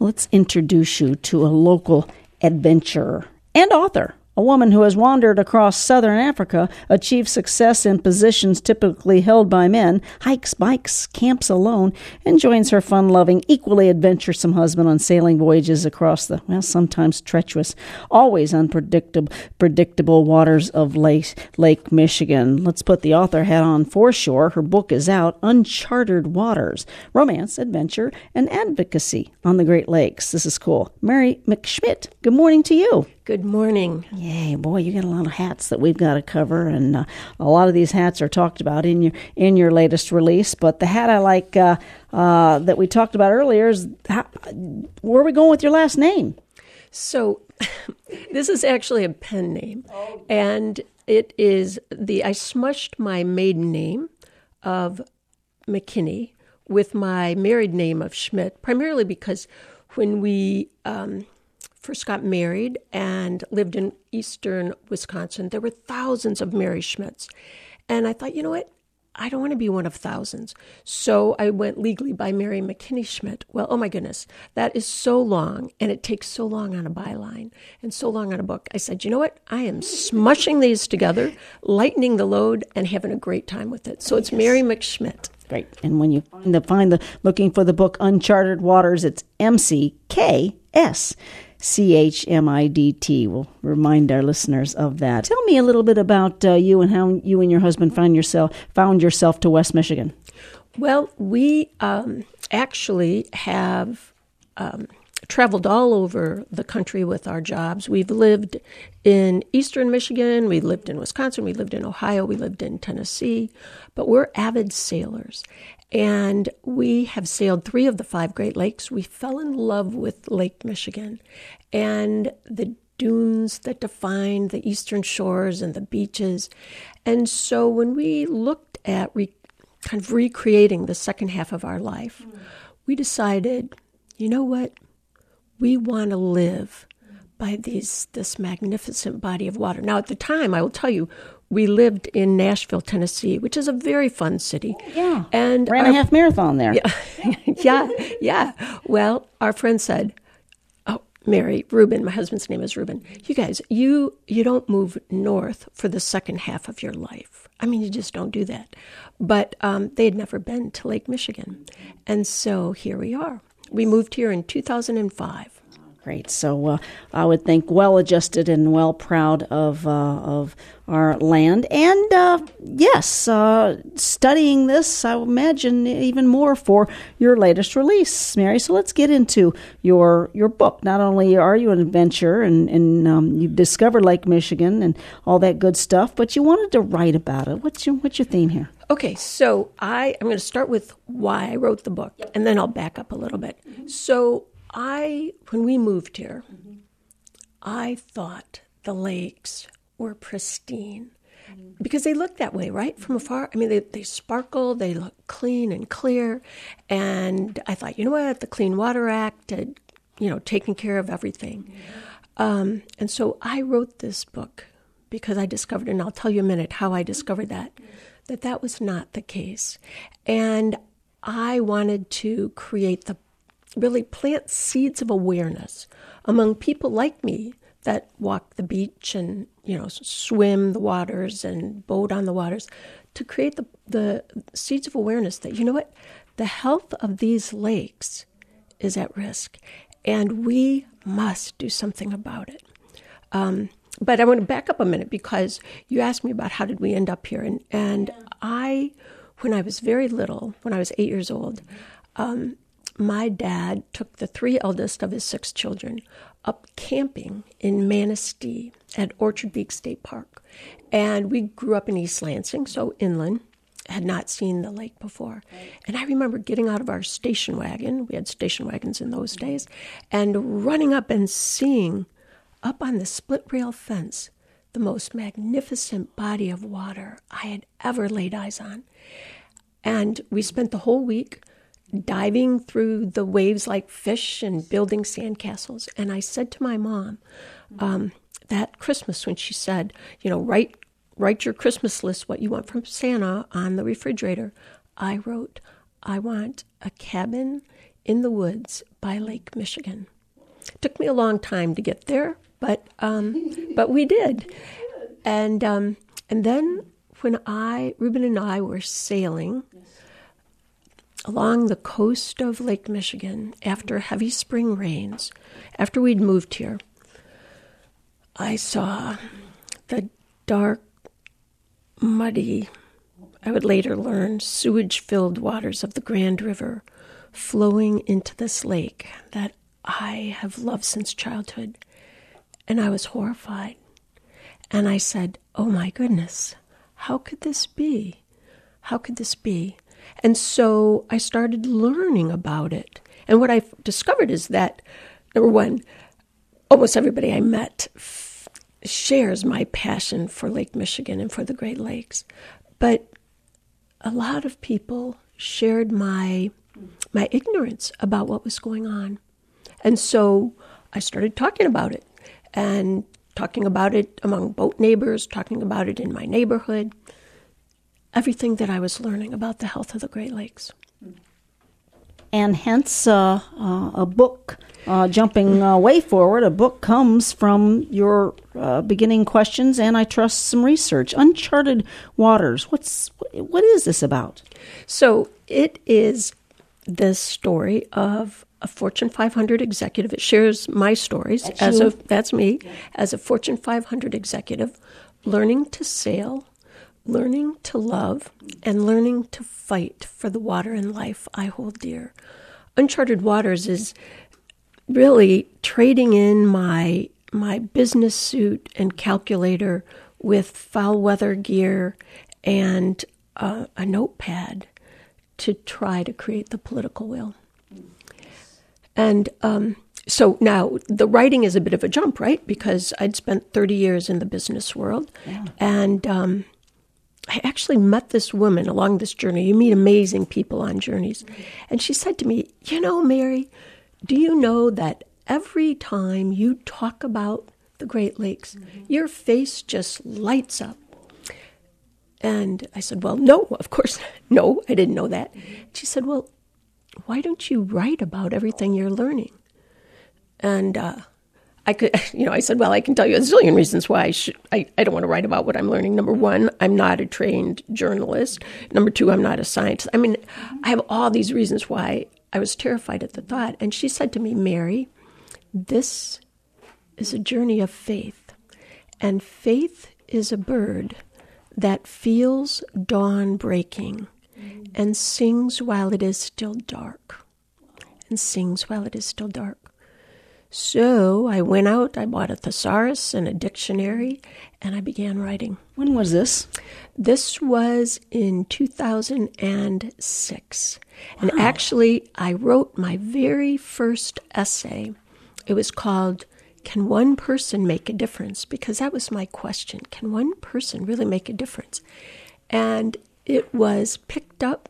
Let's introduce you to a local adventurer and author. A woman who has wandered across southern Africa, achieved success in positions typically held by men, hikes, bikes, camps alone, and joins her fun-loving, equally adventuresome husband on sailing voyages across the, sometimes treacherous, always unpredictable waters of Lake Michigan. Let's put the author hat on for sure. Her book is out, Uncharted Waters, Romance, Adventure, and Advocacy on the Great Lakes. This is cool. Mary McSchmidt, good morning to you. Good morning. Yay, boy, you got a lot of hats that we've got to cover, and a lot of these hats are talked about in your latest release. But the hat I like that we talked about earlier is, where are we going with your last name? So this is actually a pen name, and it is I smushed my maiden name of McKinney with my married name of Schmidt, primarily because when we first got married and lived in eastern Wisconsin, there were thousands of Mary Schmidts. And I thought, you know what? I don't want to be one of thousands. So I went legally by Mary McKinney Schmidt. Well, oh my goodness, that is so long, and it takes so long on a byline and so long on a book. I said, you know what? I am smushing these together, lightening the load, and having a great time with it. So it's Mary McSchmidt. Great. And when you looking for the book Uncharted Waters, it's MCKSCHMIDT. We'll remind our listeners of that. Tell me a little bit about you and how you and your husband found yourself to West Michigan. Well, we actually have traveled all over the country with our jobs. We've lived in eastern Michigan, we lived in Wisconsin, we lived in Ohio, we lived in Tennessee, but we're avid sailors. And we have sailed 3 of the 5 Great Lakes. We fell in love with Lake Michigan and the dunes that define the eastern shores and the beaches. And so when we looked at kind of recreating the second half of our life, we decided, you know what? We want to live by this magnificent body of water. Now, at the time, I will tell you, we lived in Nashville, Tennessee, which is a very fun city. Yeah, and ran a half marathon there. Yeah. Well, our friend said, "Oh, Mary, Reuben, my husband's name is Reuben. You guys, you don't move north for the second half of your life. I mean, you just don't do that." But they had never been to Lake Michigan, and so here we are. We moved here in 2005. Great. So I would think well-adjusted and well-proud of our land. And yes, studying this, I imagine, even more for your latest release, Mary. So let's get into your book. Not only are you an adventurer and you've discovered Lake Michigan and all that good stuff, but you wanted to write about it. What's your theme here? Okay, so I'm going to start with why I wrote the book, and then I'll back up a little bit. So when we moved here, I thought the lakes were pristine because they look that way, right? From afar. I mean, they sparkle, they look clean and clear. And I thought, you know what, the Clean Water Act had, taken care of everything. And so I wrote this book because I discovered, and I'll tell you in a minute how I discovered that was not the case. And I wanted to really plant seeds of awareness among people like me that walk the beach and, swim the waters and boat on the waters, to create the seeds of awareness that, you know what, the health of these lakes is at risk, and we must do something about it. But I want to back up a minute because you asked me about how did we end up here. And when I was very little, when I was 8 years old, my dad took the 3 eldest of his 6 children up camping in Manistee at Orchard Beach State Park. And we grew up in East Lansing, so inland, had not seen the lake before. And I remember getting out of our station wagon, we had station wagons in those days, and running up and seeing up on the split rail fence the most magnificent body of water I had ever laid eyes on. And we spent the whole week diving through the waves like fish and building sandcastles. And I said to my mom that Christmas when she said, write your Christmas list, what you want from Santa on the refrigerator. I wrote, I want a cabin in the woods by Lake Michigan. It took me a long time to get there, but we did. And then when Reuben and I were sailing along the coast of Lake Michigan after heavy spring rains, after we'd moved here, I saw the dark, muddy, I would later learn, sewage-filled waters of the Grand River flowing into this lake that I have loved since childhood. And I was horrified. And I said, oh my goodness, how could this be? How could this be? And so I started learning about it. And what I discovered is that, number one, almost everybody I met shares my passion for Lake Michigan and for the Great Lakes. But a lot of people shared my ignorance about what was going on. And so I started talking about it, and talking about it among boat neighbors, talking about it in my neighborhood, everything that I was learning about the health of the Great Lakes. And hence a book, jumping way forward, a book comes from your beginning questions and I trust some research. Uncharted Waters, what is this about? So it is the story of a Fortune 500 executive. It shares my stories that's me, as a Fortune 500 executive, learning to sail, learning to love, and learning to fight for the water and life I hold dear. Uncharted Waters is really trading in my business suit and calculator with foul weather gear and a notepad to try to create the political will. And so now the writing is a bit of a jump, right? Because I'd spent 30 years in the business world. Yeah. And I actually met this woman along this journey. You meet amazing people on journeys. And she said to me, you know, Mary, do you know that every time you talk about the Great Lakes, your face just lights up? And I said, well, no, of course, no, I didn't know that. She said, well, why don't you write about everything you're learning? And I said, well, I can tell you a zillion reasons why I don't want to write about what I'm learning. Number one, I'm not a trained journalist. Number two, I'm not a scientist. I mean, I have all these reasons why I was terrified at the thought. And she said to me, Mary, this is a journey of faith. And faith is a bird that feels dawn breaking and sings while it is still dark. And sings while it is still dark. So I went out, I bought a thesaurus and a dictionary, and I began writing. When was this? This was in 2006. And actually, I wrote my very first essay. It was called, Can One Person Make a Difference? Because that was my question. Can one person really make a difference? And it was picked up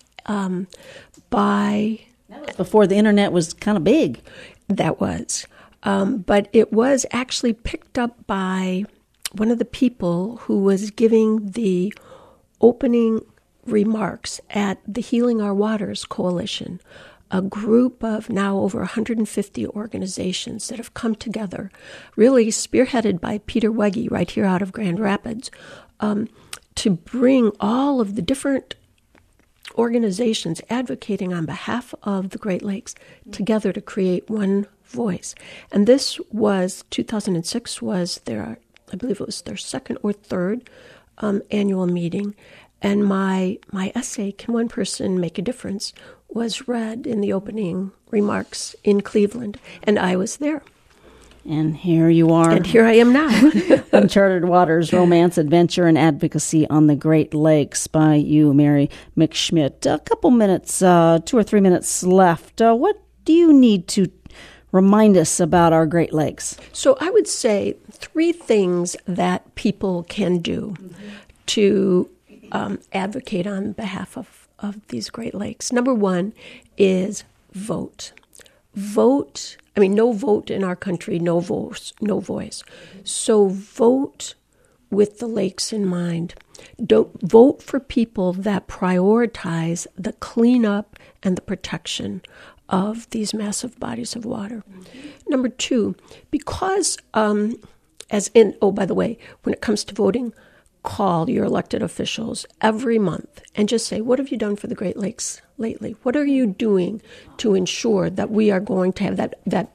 by... That was before the internet was kind of big. That was. But it was actually picked up by one of the people who was giving the opening remarks at the Healing Our Waters Coalition, a group of now over 150 organizations that have come together, really spearheaded by Peter Wege right here out of Grand Rapids, to bring all of the different organizations advocating on behalf of the Great Lakes together to create one voice. And this was, 2006 was their, I believe it was their second or third annual meeting. And my essay, Can One Person Make a Difference, was read in the opening remarks in Cleveland. And I was there. And here you are. And here I am now. Uncharted Waters, Romance, Adventure, and Advocacy on the Great Lakes by you, Mary McSchmidt. A couple minutes, 2 or 3 minutes left. What do you need to remind us about our Great Lakes? So I would say 3 things that people can do to advocate on behalf of these Great Lakes. Number 1 is vote. Vote. I mean, no vote in our country, no voice, no voice. So vote with the lakes in mind. Don't vote for people that prioritize the cleanup and the protection of these massive bodies of water. Number two, because by the way, when it comes to voting, call your elected officials every month and just say, what have you done for the Great Lakes lately? What are you doing to ensure that we are going to have that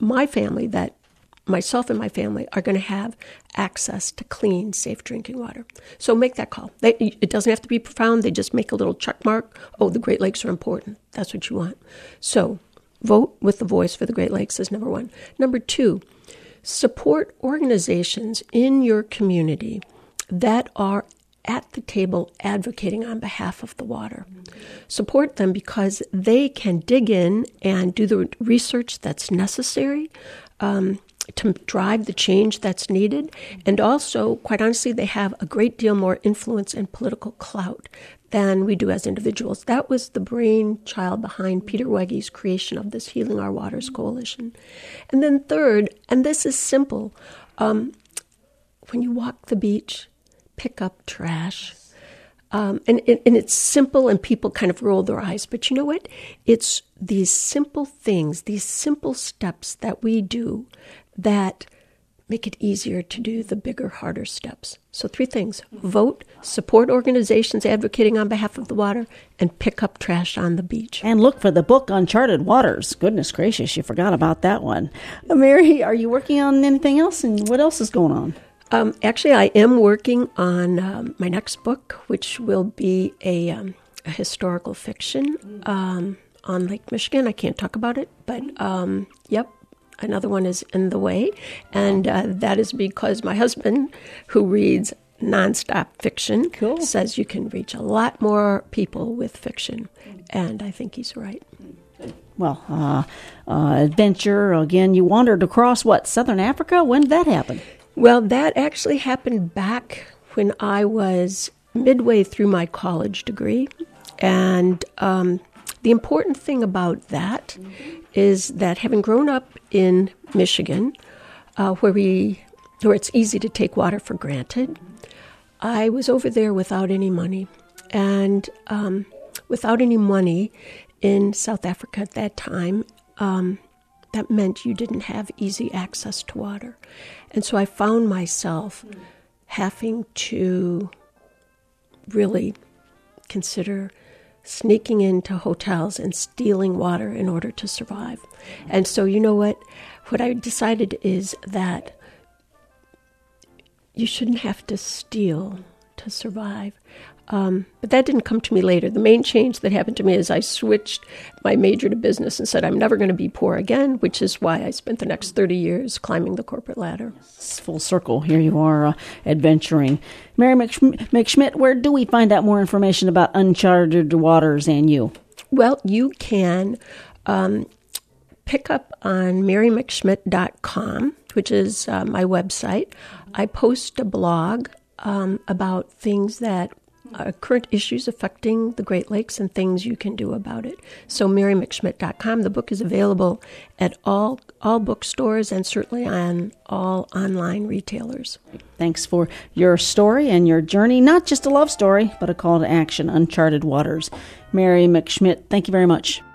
myself and my family are going to have access to clean, safe drinking water? So make that call. It doesn't have to be profound. They just make a little check mark. Oh, the Great Lakes are important. That's what you want. So vote with the voice for the Great Lakes is number one. Number two, support organizations in your community that are at the table advocating on behalf of the water. Support them because they can dig in and do the research that's necessary to drive the change that's needed. And also, quite honestly, they have a great deal more influence and political clout than we do as individuals. That was the brainchild behind Peter Wegge's creation of this Healing Our Waters Coalition. And then third, and this is simple, when you walk the beach, pick up trash. And it's simple and people kind of roll their eyes. But you know what? It's these simple things, these simple steps that we do that make it easier to do the bigger, harder steps. So 3 things: vote, support organizations advocating on behalf of the water, and pick up trash on the beach. And look for the book Uncharted Waters. Goodness gracious, you forgot about that one. Mary, are you working on anything else? And what else is going on? Actually, I am working on my next book, which will be a historical fiction on Lake Michigan. I can't talk about it, but yep, another one is in the way. And that is because my husband, who reads nonstop fiction, says you can reach a lot more people with fiction. And I think he's right. Well, adventure, again, you wandered across, Southern Africa? When did that happen? Well, that actually happened back when I was midway through my college degree. And the important thing about that is that having grown up in Michigan, where it's easy to take water for granted, I was over there without any money. And without any money in South Africa at that time, that meant you didn't have easy access to water. And so I found myself having to really consider sneaking into hotels and stealing water in order to survive. And so you know what? What I decided is that you shouldn't have to steal to survive. But that didn't come to me later. The main change that happened to me is I switched my major to business and said I'm never going to be poor again, which is why I spent the next 30 years climbing the corporate ladder. It's full circle. Here you are adventuring. Mary McSchmidt, where do we find out more information about Uncharted Waters and you? Well, you can pick up on marymcschmidt.com, which is my website. I post a blog about things that current issues affecting the Great Lakes and things you can do about it. So marymcschmidt.com. The book is available at all bookstores and certainly on all online retailers. Thanks for your story and your journey. Not just a love story, but a call to action, Uncharted Waters. Mary McSchmidt, thank you very much.